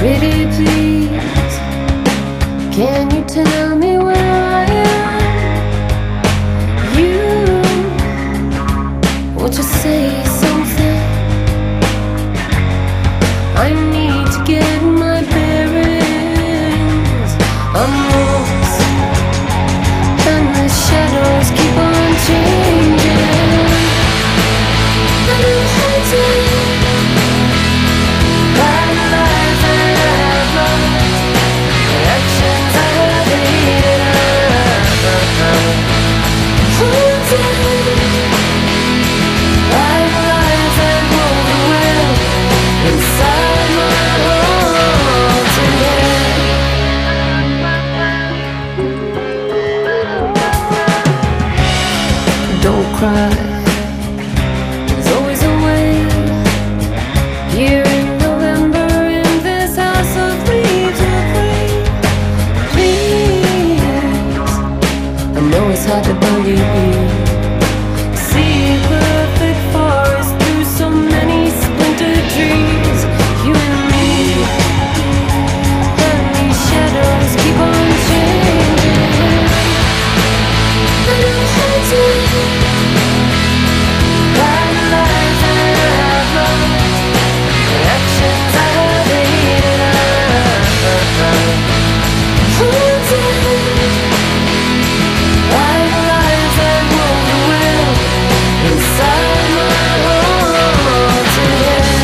Pretty please, can you tell me where I am? You, won't you say something? I need to get my bearings. I'm lost, and the shadows keep on changing. I don't have to by the lies that I've lost, the actions I have hated. Haunted by the lies that won't dwell inside my haunted head. Don't cry, there's always a way. Here in November, in this house of leaves will break. Please, I know it's hard to believe. See a perfect forest through so many splintered trees. You and me, and these shadows keep on changing. I don't have to by the lies that I've lost, the actions I have hated. Haunted by the lies that won't dwell inside my haunted head.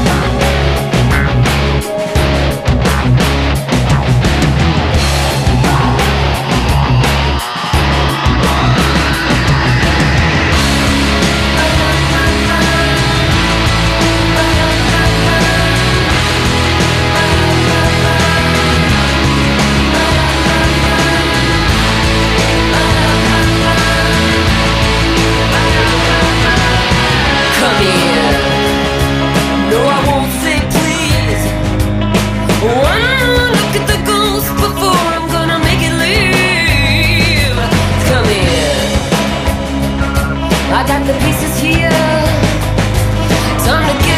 Come here. No, I won't say please. One more look at the ghost before I'm gonna make it leave. Come here. I got the pieces here. Time to get